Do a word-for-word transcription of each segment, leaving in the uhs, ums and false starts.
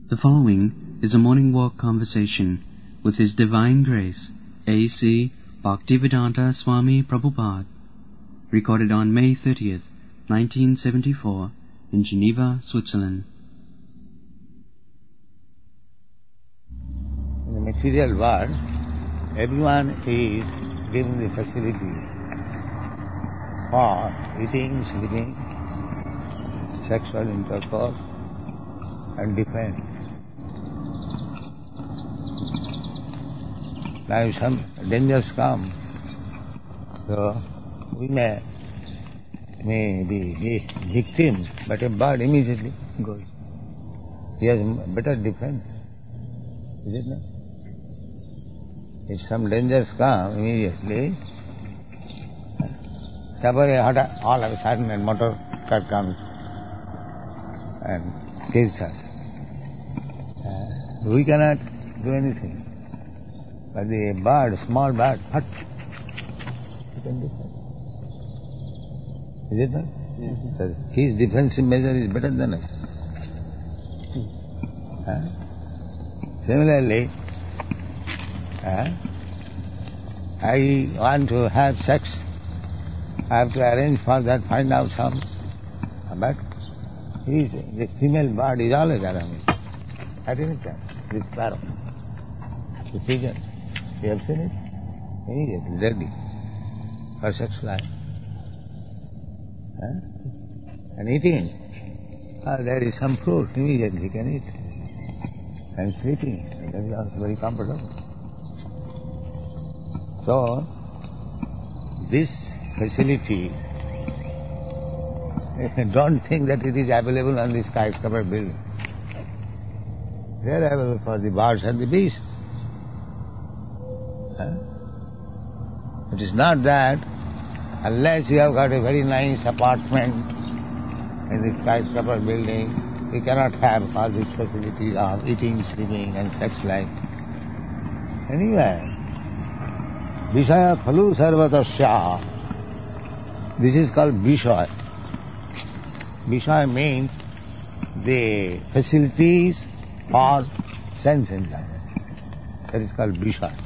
The following is a morning walk conversation with His Divine Grace, A C Bhaktivedanta Swami Prabhupada, recorded on May thirtieth, nineteen seventy-four, in Geneva, Switzerland. In the material world, everyone is given the facility for eating, sleeping, sexual intercourse, and defense. Now if some dangers come, so we may, may be victim, but a bird immediately goes. He has better defense, is it not? If some dangers come immediately, suppose all of a sudden a motor car comes and kills us. Uh, we cannot do anything. But the bird, small bird, hut, you can defend. Is it not? Yes. So his defensive measure is better than us. Uh, similarly, uh, I want to have sex. I have to arrange for that, find out some. But he is, the female bird is always around me. At any time, this sparrow, the pigeon, you have seen it? Immediately ready for sex life. Huh? And eating, ah, there is some fruit, immediately he can eat. And sleeping, that is also very comfortable. So, this facility, don't think that it is available on the skyscraper building. They are available for the birds and the beasts. Huh? It is not that unless you have got a very nice apartment in the skyscraper building, you cannot have all these facilities of eating, sleeping and sex life. Anyway, Vishaya Khalu Sarvatasya. This is called Vishaya. Vishaya means the facilities for sense enjoyment. That is called Vishaya.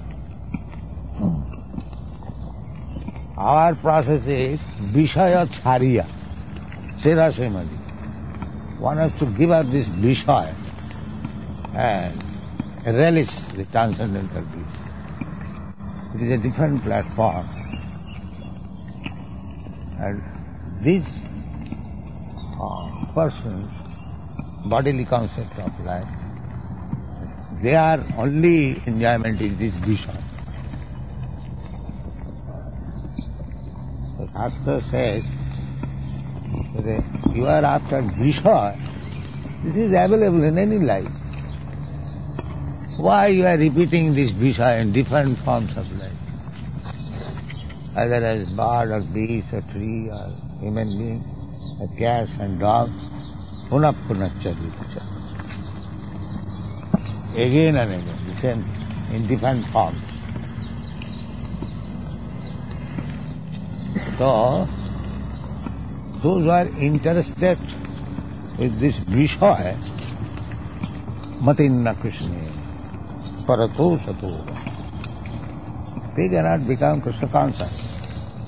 Our process is Vishaya Chariya, Sera Srimadi. One has to give up this Vishaya and relish the transcendental peace. It is a different platform. And these uh, persons, bodily concept of life, their only enjoyment is this Vishaya. The Shastra says that you are after Vishaya, this is available in any life. Why you are repeating this Vishaya in different forms of life? Either as bird or beast or tree or human being, or cats and dogs, punah punah charita. Again and again, the same, in different forms. So, those who are interested with this Vishaya, matinna Krishna, parato sato, they cannot become Krishna conscious.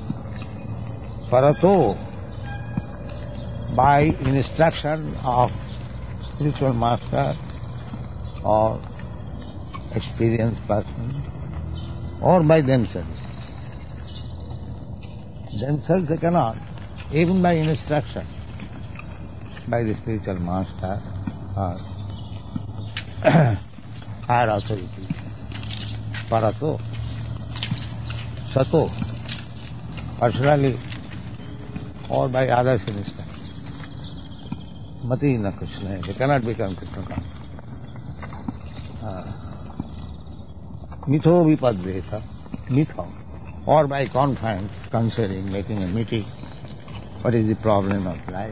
Parato, by instruction of spiritual master or experienced person, or by themselves. Themselves they cannot, even by instruction, by the spiritual master or higher authority. Parato, sato, personally or by others instruction. Mati na Krishna, they cannot become Krishna conscious. Mitho vipadveta, mitho, or by conference, considering, making a meeting, what is the problem of life.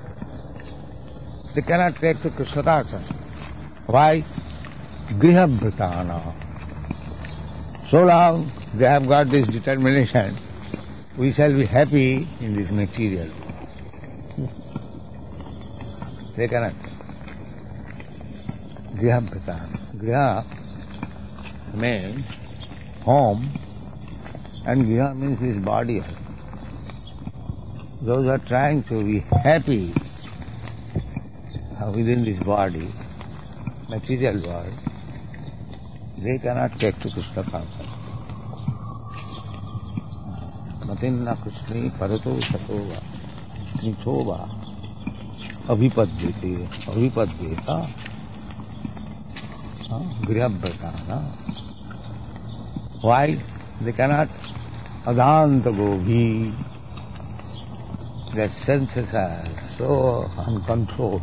They cannot take to Krishna consciousness. Why? Grihabhritana. So long they have got this determination, we shall be happy in this material. They cannot. Griha. Griha means home, and Griha means his body. Those who are trying to be happy within this body, material world, they cannot take to Krishna consciousness. Matinna Krishni parato satova nitova abhipadyate abhipadyeta grihabhrata. Why? They cannot adanta gogi. Their senses are so uncontrolled.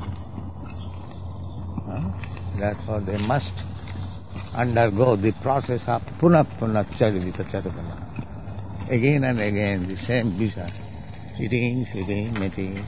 Huh? Therefore they must undergo the process of punah punah charivita charivana. Again and again the same business. Eating, sleeping, mating.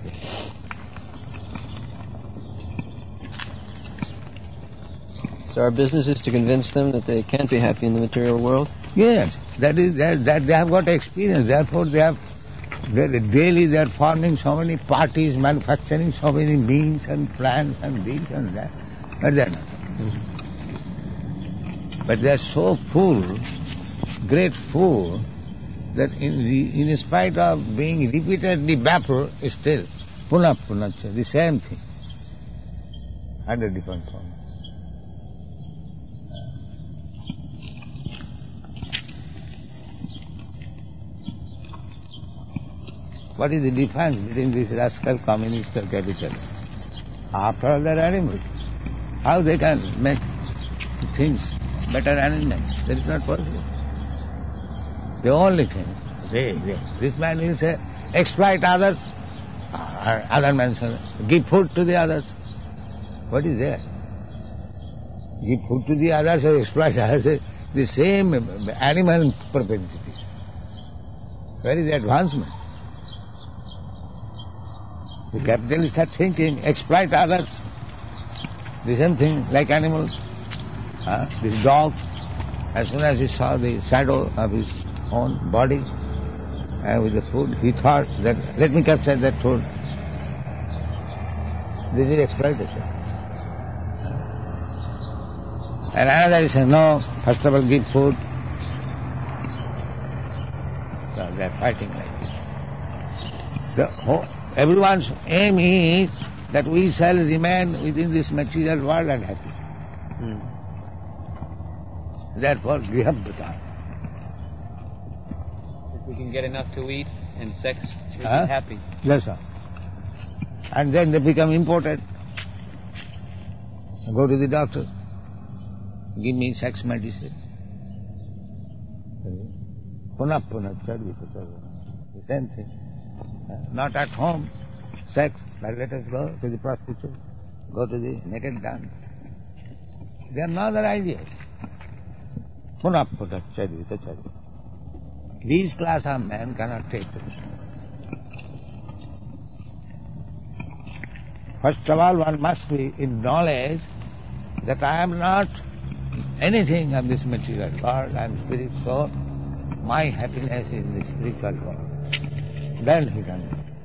So our business is to convince them that they can't be happy in the material world? Yes, that is that, that they have got experience. Therefore they have they, daily they are forming so many parties, manufacturing so many means and plans and this and that. But they are not. Mm-hmm. But they are so full, great full, that in, the, in spite of being repeatedly baffled, still punah punah, the same thing, under different form. What is the difference between this rascal communist or capitalist? After all, they are animals. How they can make things better arrangement? That is not possible. The only thing, they, they, this man will say, exploit others, uh, other man says, give food to the others. What is there? Give food to the others or exploit others, the same animal propensity. Where is the advancement? The capitalists are thinking, exploit others. The same thing, like animals. Uh, this dog, as soon as he saw the shadow of his own body and with the food, he thought that, let me capture that food. This is exploitation. And another is saying, no, first of all give food. So they are fighting like this. The whole, everyone's aim is that we shall remain within this material world and happy. Hmm. Therefore, grihabhrata. If we can get enough to eat and sex, we'll huh? be happy. Yes, sir. And then they become imported. Go to the doctor. Give me sex medicine. Punah punah charvita charvana. The same thing. Not at home, sex, but let us go to the prostitute, go to the naked dance. They are no other ideas. Punah punah charvita charvana. These class of men cannot take this. First of all, one must be in knowledge that I am not anything of this material world, I am spirit soul. My happiness is in the spiritual world. Then he can.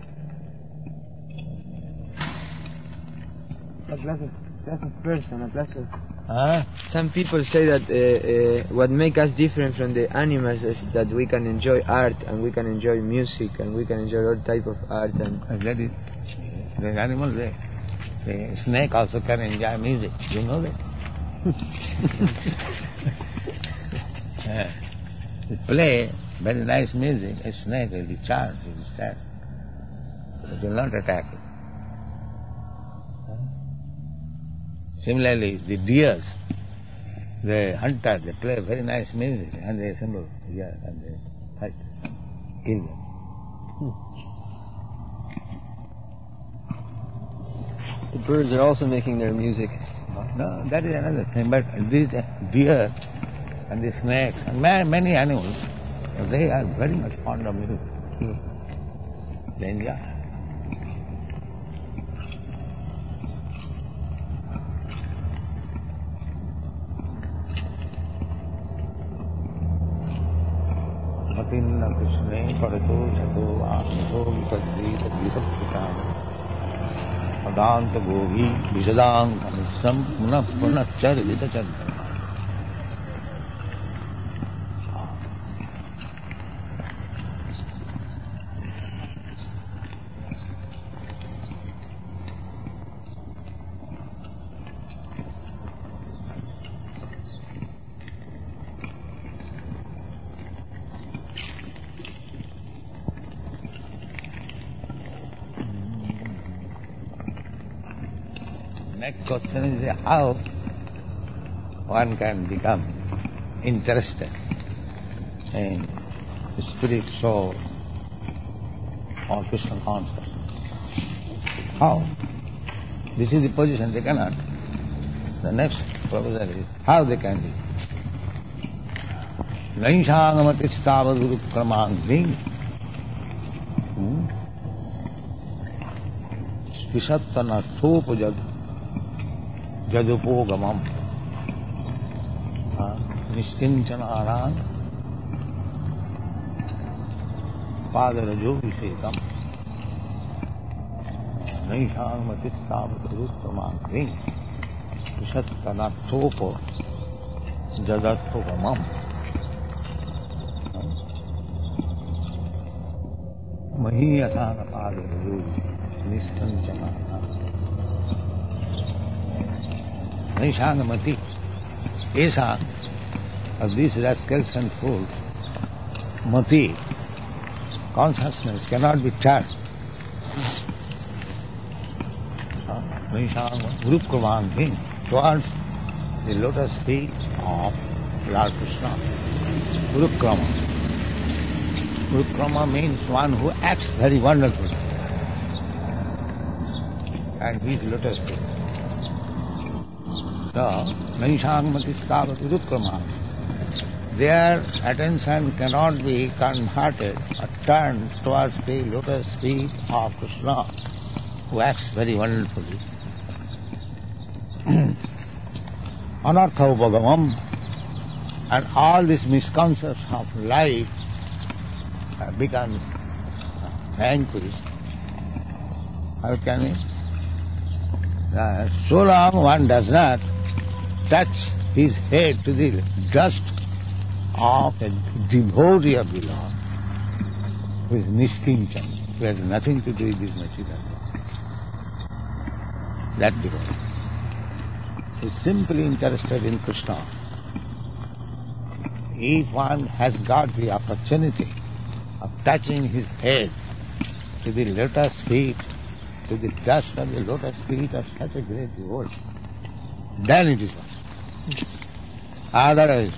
A blessed, blessed person, a blessed. Huh? Some people say that uh, uh, what makes us different from the animals is that we can enjoy art and we can enjoy music and we can enjoy all type of art. And and that is the animal. The, the snake also can enjoy music. You know that? Yeah. They play very nice music. A snake will be charmed, he will stand. It will not attack it. Similarly, the deers, the hunter, they play very nice music and they assemble here and they fight, kill them. The birds are also making their music. No, that is another thing. But these deer and the snakes and many animals, they are very much fond of music. They enjoy. Matinna Krishne parato chato aso vitadvi tadvitabhita Vedanta Govi Visadang Kamisam Puna Puna Charita Charita. Next question is how one can become interested in the spirit, soul, or Krishna consciousness. How? This is the position they cannot. The next proposal is how they can be. Naishangamatistavadurukramangling Spishattanathopajad Jadupogamam Niskinchanaran Padarajo Visetam Naishangamatistavadurukramangling Spishattanathopo Jadatpogamam Mahiyasana Padarajo Niskanchana Naishangamati Esa of these rascals and fools, Mati, consciousness cannot be touched. Naishangamati Urukramanghi towards the lotus feet of Lord Krishna. Urukrama. Urukrama means one who acts very wonderfully. And his lotus feet. So, Naishangamati Stavati Urukrama. Their attention cannot be converted or turned towards the lotus feet of Krishna, who acts very wonderfully. Anartha Upagamam, and all this misconception of life becomes vanquished. How can it? Uh, so long one does not touch his head to the dust of a devotee of the Lord, who is Niskinchan, who has nothing to do with this material world. That devotee, who is simply interested in Krishna. If one has got the opportunity of touching his head to the lotus feet, to the dust of the lotus feet of such a great devotee, then it is possible. Otherwise,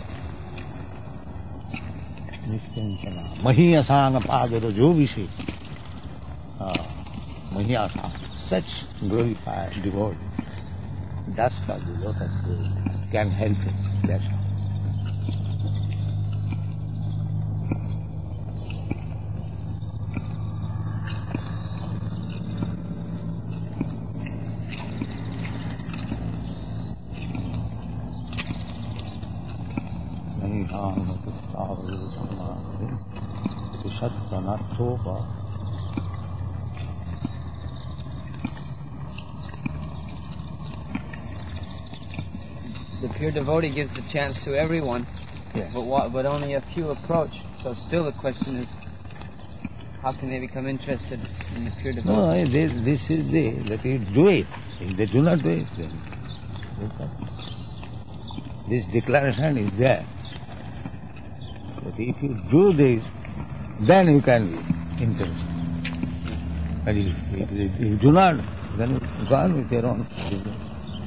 Niskinchana, Mahiyasana Padarajo Vise, Mahiyasana, such glorified devotee, dust of the lotus feet can help him. That's all. The pure devotee gives the chance to everyone, yes. but what, but only a few approach. So still the question is, how can they become interested in the pure devotee? No, this, this is the, that you do it. If they do not do it, then this declaration is there. That if you do this, then you can be interested. But if, if, if you do not, then you go on with your own business.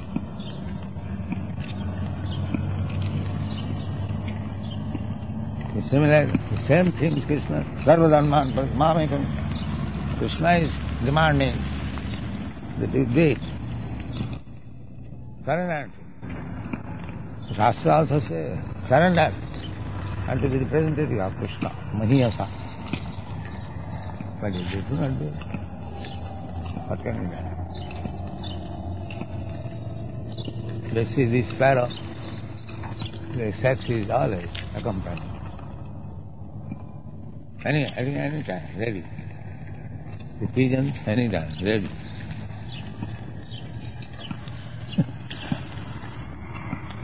Similar, the same thing is Krishna. Sarvadharman Mamekam. Krishna is demanding that you do it. Surrender. Shastra also says, surrender unto the representative of Krishna, Mahiyasa. But if they do not do it, what can we do? Let's see this sparrow, the sex is always accompanied. Any, any, any time, ready. The pigeons, any time, ready.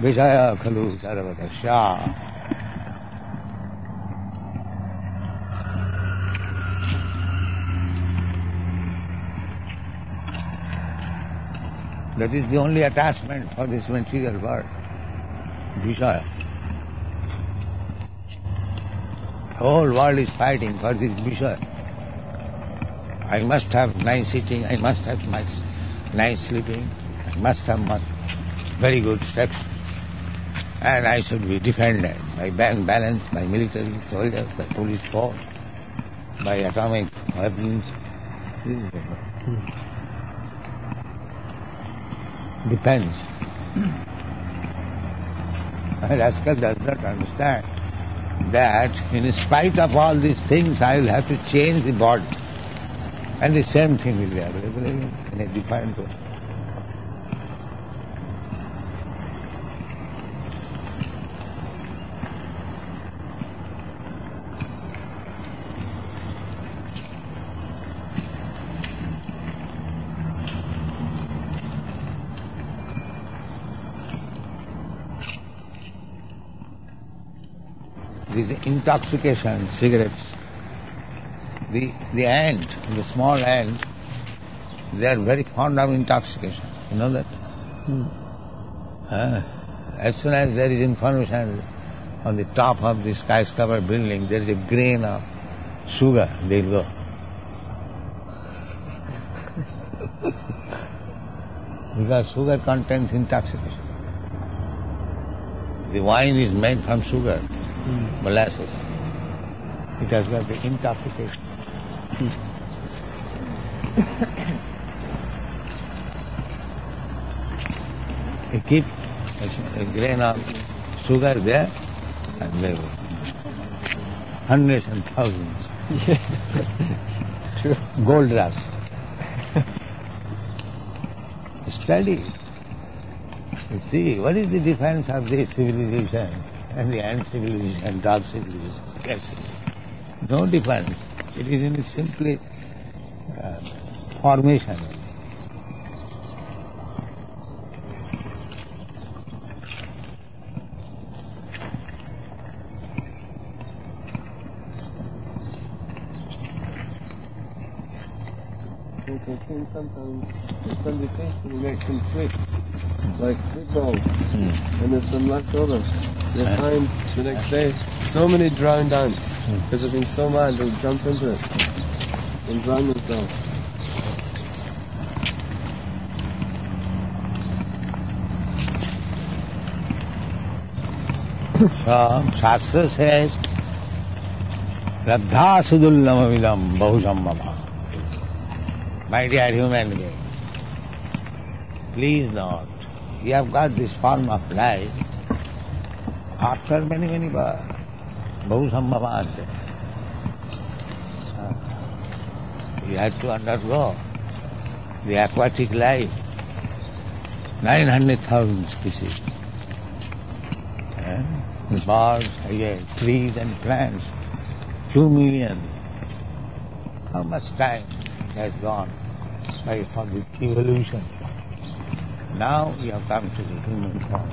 Vishaya khalu sarvatasya. That is the only attachment for this material world. Vishaya. The whole world is fighting for this Vishaya. I must have nice eating, I must have nice, nice sleeping, I must have much, very good steps, and I should be defended by bank balance, by military soldiers, by police force, by atomic weapons. This is the depends. And Rascal does not understand that in spite of all these things I will have to change the body. And the same thing will be available in a different way. This intoxication, cigarettes, the, the ant, the small ant, they are very fond of intoxication. You know that? Hmm. Uh, as soon as there is information on the top of the skyscraper building, there is a grain of sugar, they will go. Because sugar contains intoxication. The wine is made from sugar. Mm. Molasses. It has got the intoxication. Mm. You keep a, a grain of sugar there, and there will hundreds and thousands. True. Gold rush. Study. You see, what is the difference of this civilization and the ant civilization, dog civilization? Yes. No difference. It is in simply uh, formation. Yes, I've seen sometimes if somebody peacefully makes some sweets, like sweet balls, mm. and there's some left over. They find the next day so many drowned ants because they've been so mad they'll jump into it and drown themselves. So, Shastra says, Radha Sudullamamidam Bahusambhava. My dear human being, please note, you have got this form of life after many, many births. Bahusambhavante. You had to undergo the aquatic life, nine hundred thousand species. The birds, again, trees and plants, two million. How much time has gone by for the evolution? Now you have come to the human form.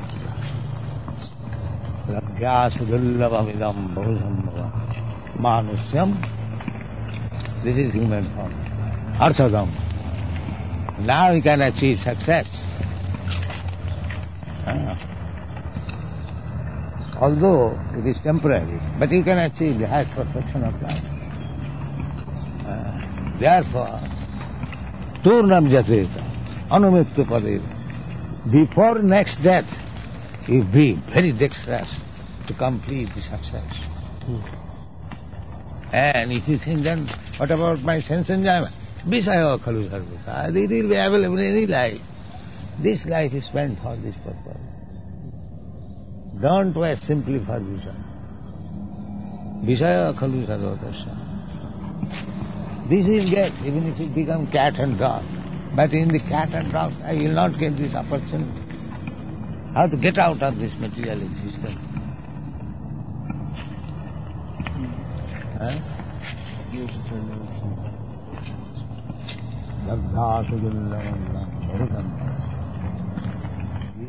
Labhyasudullabhamidam bahusambhava manusyam. This is human form. Arthadam. Now you can achieve success. Ah. Although it is temporary, but you can achieve the highest perfection of life. Uh, therefore, turnam jateta, anumitya padeta. Before next death, you be very dexterous to complete the success. Hmm. And if you think then, what about my sense enjoyment? Visaya khalu sarvasa. It will be available in any life. This life is spent for this purpose. Don't waste simply for vision. Visaya khalu sarvatasya. This is get, even if it become cat and dog. But in the cat and dog, I will not get this opportunity. How to get out of this material existence? Huh?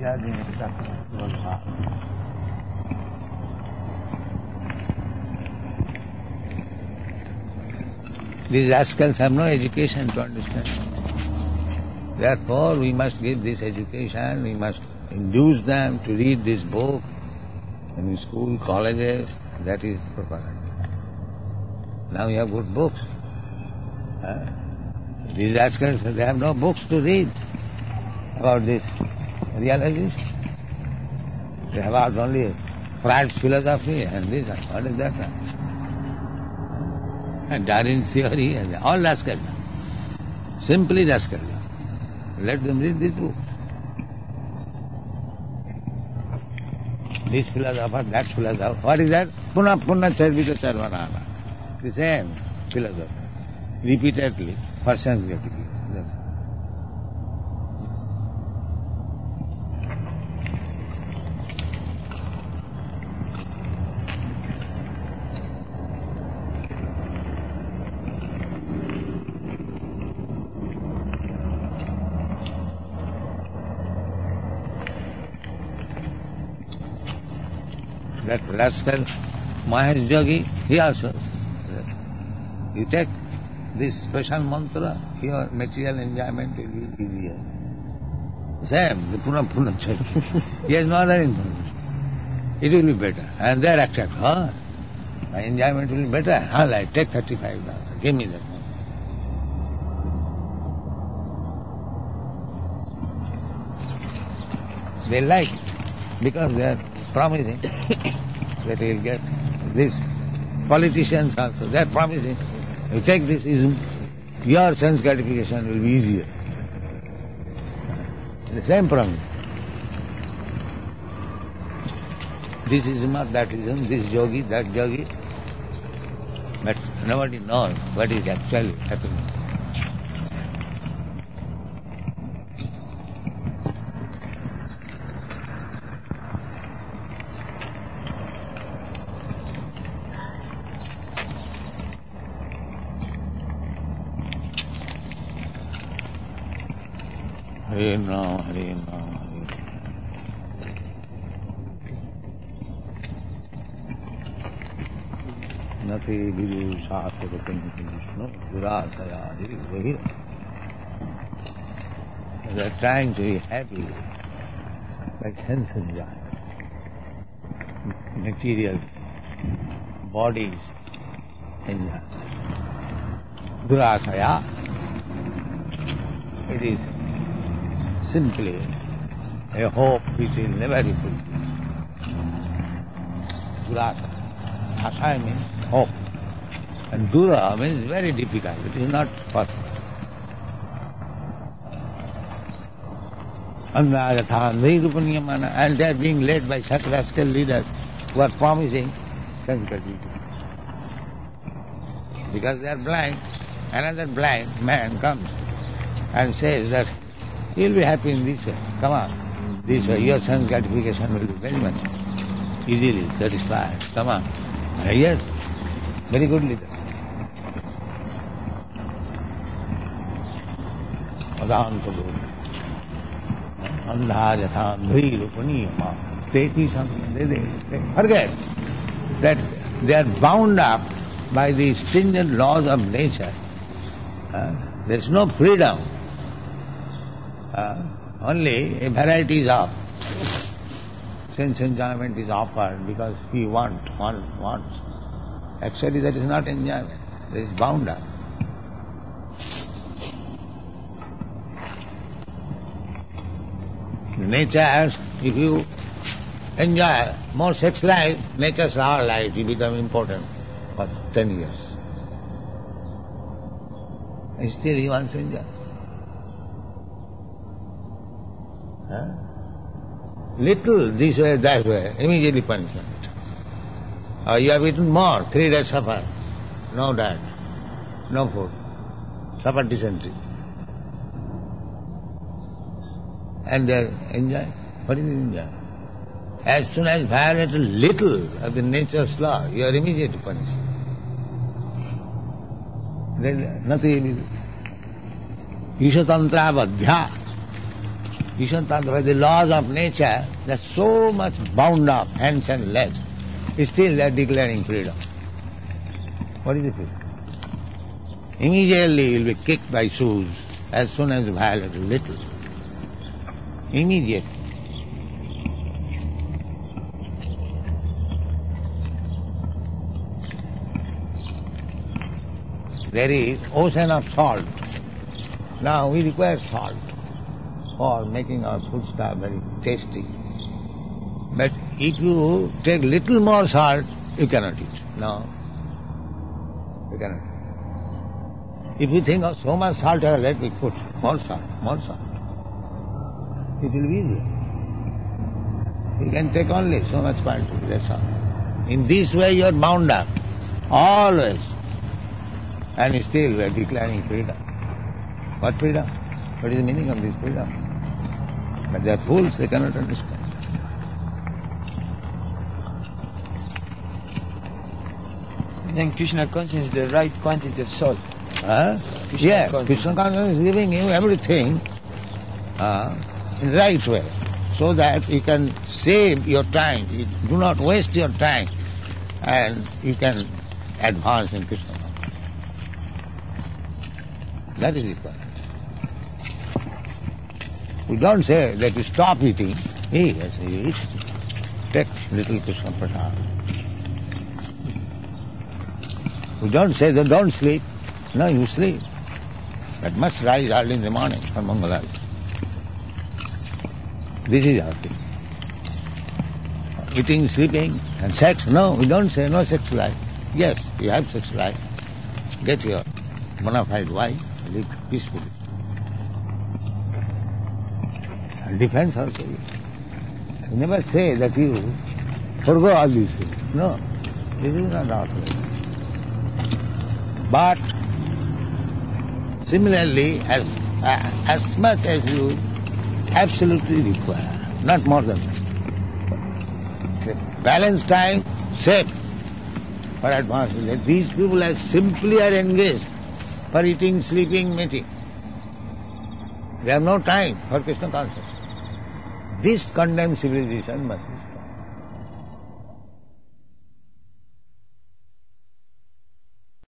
These are the instructions. These rascals have no education to understand. Therefore, we must give this education, we must induce them to read this book in school, colleges. That is propaganda. Now we have good books. Huh? These rascals, they have no books to read about this realization. They have out only Freud's philosophy and this and what is that? And Darwin's theory, and all rascals. Simply rascals. Let them read this book. This philosopher, that philosopher. What is that? Puna Puna Charvita Charvanana. The same philosophy. Repeatedly for sense gratification. That rascal Mahesh Yogi, he also says, you take this special mantra, your material enjoyment will be easier. Same, the Puna Puna Chari. He has no other information. It will be better. And they are attracted. Huh? My enjoyment will be better. Huh, like, take thirty-five dollars. Give me that money. They like it because they are promising that he will get this. Politicians also, they are promising, you take this ism, your sense gratification will be easier. The same promise. This ism or that ism, this yogi, that yogi. But nobody knows what is actually happiness. Hare Rama, Hare Rama, Hare Rama. Nati vidu sāsavatam Vishnu durāsaya dhiri. They are trying to be happy like sense enjoyment. Material bodies enjoy. Durāsaya, it is simply a hope which will never be fulfilled. Durasa. Asaya means hope. And dura means very difficult. It is not possible. And they are being led by such rascal leaders who are promising sense gratification. Because they are blind, another blind man comes and says that you'll be happy in this way. Come on. This way, your sense gratification will be very much easily satisfied. Come on. Uh, yes, very good leader. Adanta Guru. Andha Jatha Dhrilu Puniyama. State is something. They, they, they forget that they are bound up by the stringent laws of nature. Uh, there is no freedom. Uh, only a variety is of sense enjoyment is offered because we want, want, wants. Actually that is not enjoyment, that is bound up. Nature, if you enjoy more sex life, nature's our life will become important for ten years. And still he wants to enjoy. Huh? Little this way, that way, immediately punishment. Or you have eaten more, three days suffer. No diet, no food, suffer dysentery. And they are enjoying. What is enjoy? As soon as violate a little of the nature's law, you are immediately punished. Then nothing. Ishatantra vadhya. Krishna Tantra, by the laws of nature, they're so much bound up, hands and legs. Still they're declaring freedom. What is the freedom? Immediately you'll be kicked by shoes as soon as you violate a little. Immediately. There is ocean of salt. Now we require salt for making our foodstuff very tasty. But if you take little more salt, you cannot eat. No. You cannot. If you think of so much salt, let me put more salt, more salt. It will be easier. You can take only so much quantity, that's all. In this way you are bound up, always. And still we are declaring freedom. What freedom? What is the meaning of this freedom? But they are fools, they cannot understand. Then Krishna consciousness is the right quantity of salt. Huh? Krishna yes, consciousness. Krishna consciousness is giving you everything uh, in the right way, so that you can save your time, you do not waste your time, and you can advance in Krishna consciousness. That is required. We don't say that you stop eating. Eat, yes, you eat. Take little Krishna prasad. We don't say that don't sleep. No, you sleep. But must rise early in the morning for Mangalarti. This is our thing. Eating, sleeping, and sex. No, we don't say no sex life. Yes, you have sex life. Get your bona fide wife, live peacefully. And defense also. You never say that you forgo all these things. No, this is not our way. But similarly, as uh, as much as you absolutely require, not more than that. Balance time, save for advancement. These people are simply are engaged for eating, sleeping, meeting. They have no time for Krishna consciousness. This condemned civilization must be